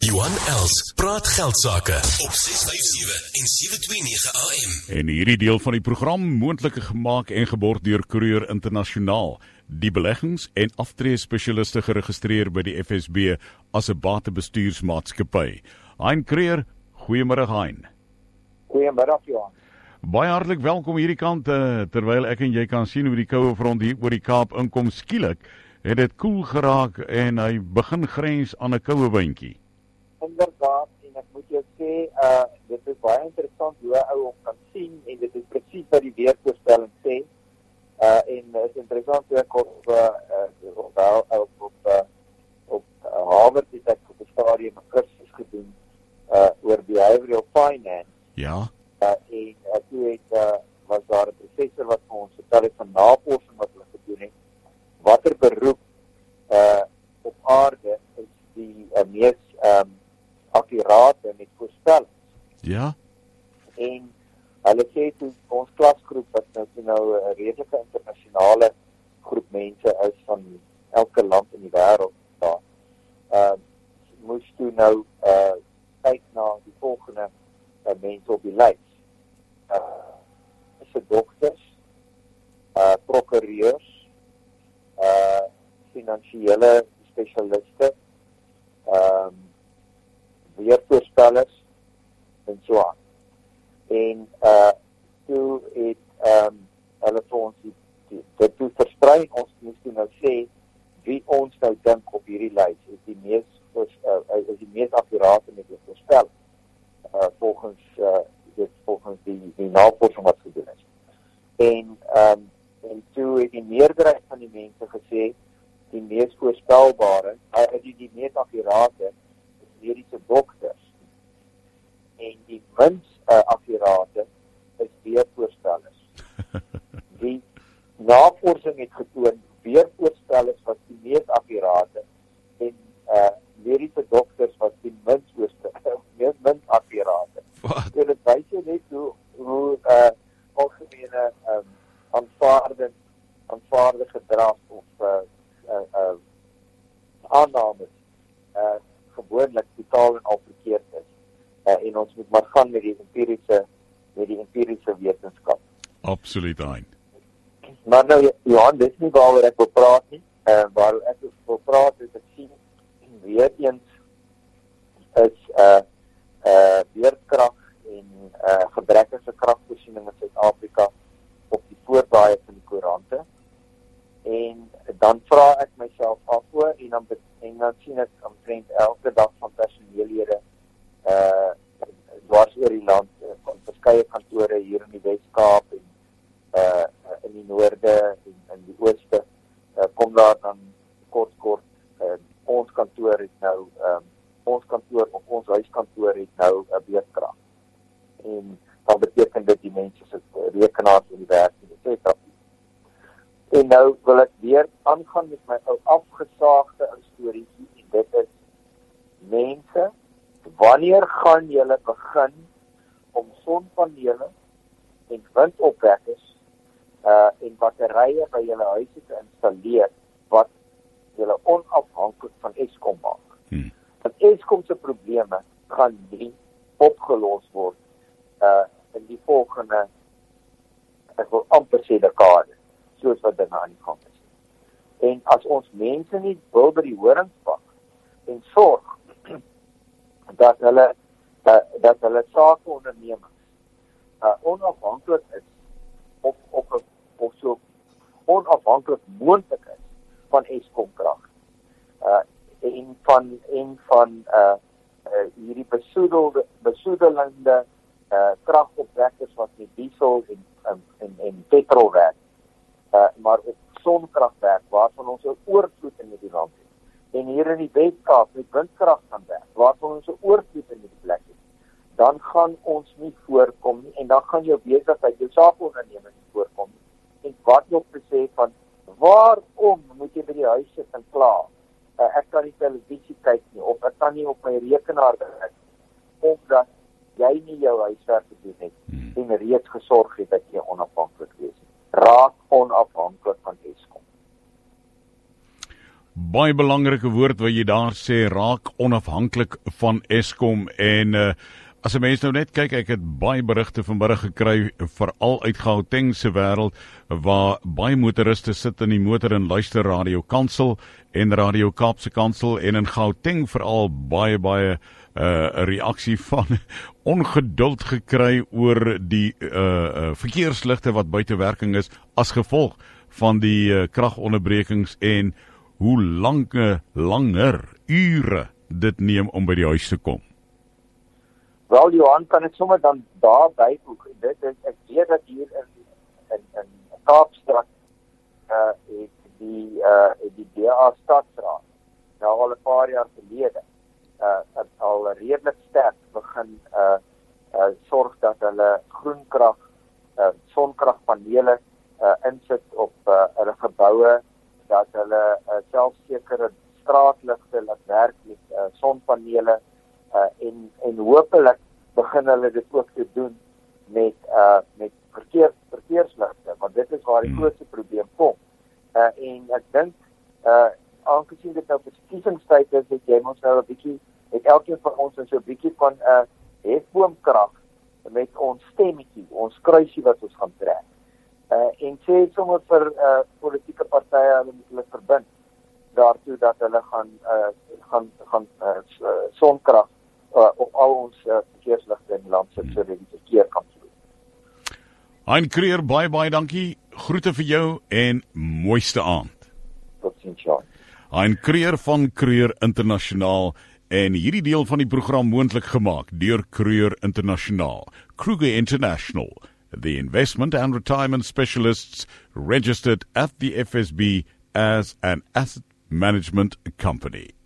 Johan Els praat geldsaake op 657 en 729 AM. En hierdie deel van die program moontlik gemaak en geborg deur Courier Internasionaal, die beleggings- en aftreespesialiste geregistreer by die FSB as 'n batebestuursmaatskappy. Hein Creer, goeiemôre Hein. Goeiemiddag Johan. Baie hartlik welkom hierdie kant, terwyl ek en jy kan sien hoe die koue front hier oor die Kaap inkom skielik, het dit koel geraak en hy begin grens aan 'n koue windjie. Inderdaad, en ek moet jou sê, dit is baie interessant hoe 'n ou hom kan sien, en dit is presies wat die weervoorspelling sê. En het is interessant hoe ek op Harvard het ek op 'n stadium 'n kursus gedoen oor behavioral finance. Ja. En toe was daar 'n professor wat vir ons vertel het van navorsing wat hulle gedoen het. Watter beroep op aarde is die mees akkurate met voorspellings? Ja. En hulle sê toe ons klasgroep wat nou 'n redelike internasionale groep mense is van elke land in die wêreld daar, moes toe nou kyk na die volgende mense op die lys. Is dokters, prokureurs, finansiële spesialiste, weervoorspellers en so aan. En toe het hulle vir ons dit toe versprei. Ons moes toe nou sê wie ons nou dink op hierdie lys is die mees akkurate met die voorspelling volgens die navorsing wat gedoen is. En toe het die meerderheid van die mense gesê die mees voorspelbare, die mees akkurate is mediese dokters. En die minst akkurate is weervoorspellers. Die navorsing het getoon weervoorspellers was die mees akkurate en mediese dokters was die minst akkurate. So dit wys jou net hoe algemene aanvaarde gedrag of aannames gewoonlik totaal en al verkeerd is. En ons moet maar gaan met die empiriese wetenskap. Absoluut, Hein. Maar nou, Johan, dit is nie waaroor ek wil praat nie. Waaroor ek wil praat is ek sien weer eens is weerkrag en gebrekkige kragvoorsiening in Suid-Afrika op die voorblaaie van die koerante. En dan vra ek myself af en dan sien ek omtrent elke dag van personeellede dwars oor die land, van verskeie kantore hier in die Wes-Kaap en in die noorde en in die ooste, kom daar dan kort ons kantoor het nou ons huiskantoor het nou 'n beurtkrag. En dan beteken dit die mense se rekenaars in die werk etc. En nou wil ek weer aangaan met my ou afgesaagde stories, en dit is mense, wanneer gaan julle begin om sonpanele en windopwekkers en batterye by julle huise te installeer wat julle onafhanklik van Eskom maak? Want Eskom se probleme gaan nie opgelos word in die volgende, ek wil amper sê dekade, soos wat dinge aan die gang is. En as ons mense nie wil by die horings pak en sorg dat hulle sakeondernemings onafhanklik is of so onafhanklik moontlik is van Eskom krag en van hierdie besoedelende kragopwekkers wat met diesel en petrol werk, maar op sonkragwerk waarvan ons 'n oorvloed in die land het. En hier in die Wes-Kaap met windkrag gaan werk waarvan ons 'n oorvloed in die plek het. Dan gaan ons nie voorkom nie, en dan gaan jou besigheid, jou sakeonderneming nie voorkom nie. En wat nog te sê van waarom moet jy by die huis sit en kla? Ek kan nie televisie kyk nie, of ek kan nie op my rekenaar werk, of dat jy nie jou huiswerk gedoen het en reeds gesorg het dat jy onafhanklik wees. Raak onafhanklik van Eskom. Baie belangrike woord wat jy daar sê, raak onafhanklik van Eskom en as 'n mens nou net kyk, ek het baie berigte vanmiddag gekry, veral uit Gauteng se wêreld, waar baie motoriste sit in die motor en luister Radio Kansel en Radio Kaapse Kansel, en in Gauteng veral baie 'n reaksie van ongeduld gekry oor die verkeersligte wat buite werking is as gevolg van die kragonderbrekings en hoe langer ure dit neem om by die huis te kom. Wel, Johan, kan ek sommer dan daar byvoeg. Dit is, ek weet dat hier in Kaapstad het die DA Stadsraad nou al 'n paar jaar gelede al redelik sterk begin sorg dat hulle groenkrag, sonkragpanele insit op hulle geboue, dat hulle selfsekere straatligte laat werk met sonpanele en hopelik begin hulle dit ook te doen met verkeersligte, want dit is waar die grootste probleem kom. En ek dink aangesien dit nou verkiesingstyd is, het jy ons nou 'n bietjie, het elkeen van ons so 'n bietjie van hefboomkrag met ons stemmetjie, ons kruisie wat ons gaan trek. En sê sommer vir politieke partye, hulle moet hulle verbind daartoe dat hulle gaan sonkrag op al ons verkeersligte in die land sit, sodat die verkeer kan vloei. Hein Creer, baie dankie. Groete vir jou en mooiste aand. Totsiens, Jan. Hein Creer van Creer Internasionaal, en hierdie deel van die program moontlik gemaak deur Creer Internasionaal. Kruger International, the investment and retirement specialists registered at the FSB as an asset management company.